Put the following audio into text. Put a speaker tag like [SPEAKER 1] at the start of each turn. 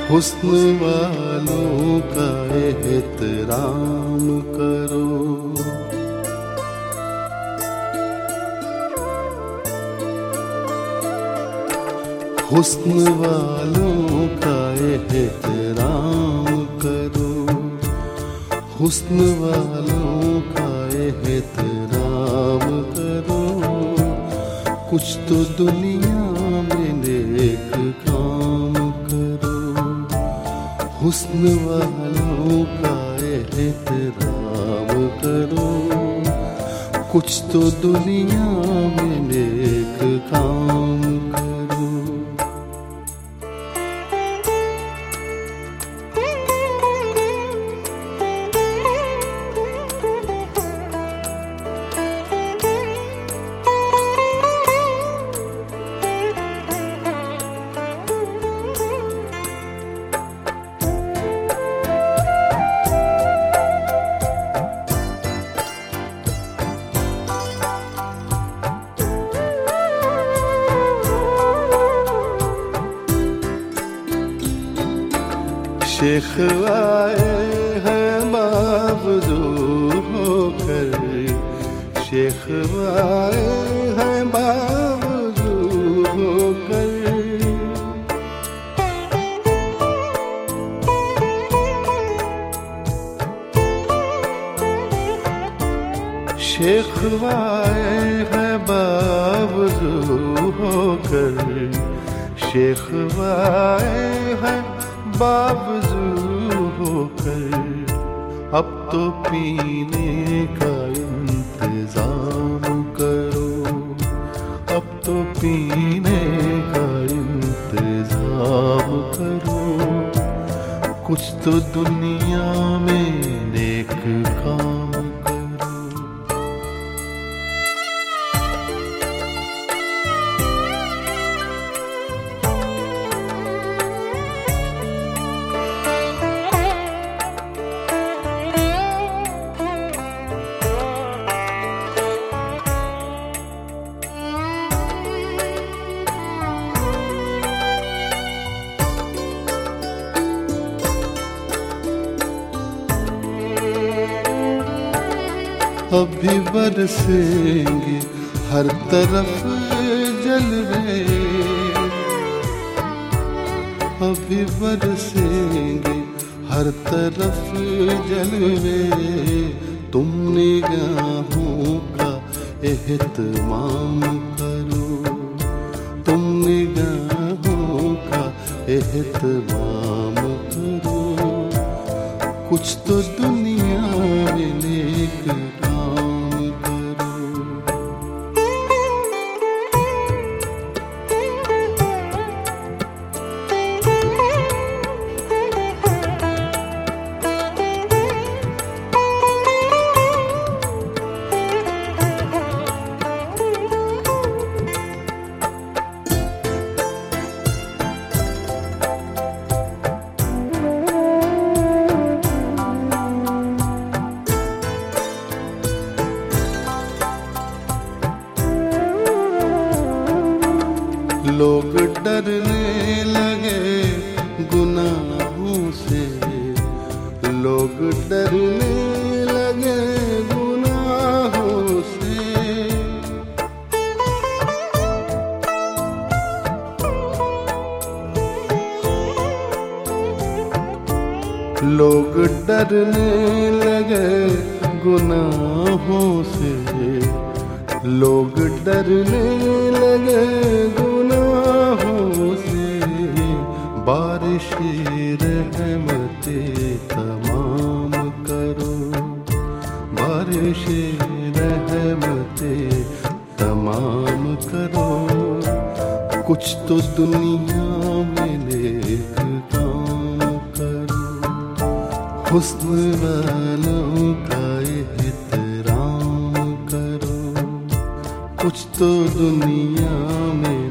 [SPEAKER 1] हुस्न वालों का एहतराम करो। हुस्न वालों का एहतराम करो। हुस्न वालों का एहतराम करो। कुछ तो दुनिया में नेक काम करो। हुस्न वालों का एहतराम करो। कुछ तो दुनिया में नेक काम करो। शेख आए हैं बावजू होकर। शेख आए हैं बावजू होकर। शेख आए हैं बावजू होकर। शेख आए हैं बावजू होकर। अब तो पीने का इंतजाम करो। अब तो पीने का इंतजाम करो। कुछ तो दुनिया में नेक काम करो। अभी बरसेंगे हर तरफ जलवे। अभी बरसेंगे हर तरफ जलवे। तुम निगाहों का एहतमाम करो। तुम निगाहों का एहतमाम करो। कुछ तो दुनिया में नेक काम करो। लोग डरने लगे गुनाहों से। लोग डरने लगे गुनाहों से। लोग डरने लगे गुनाहों से। लोग डरने लगे गुनाहों से। बारिश रहमते तमाम करो। बारिश रहमते तमाम करो। कुछ तो दुनिया में नेक काम करो। हुस्न वालों का एहतराम करो। कुछ तो दुनिया में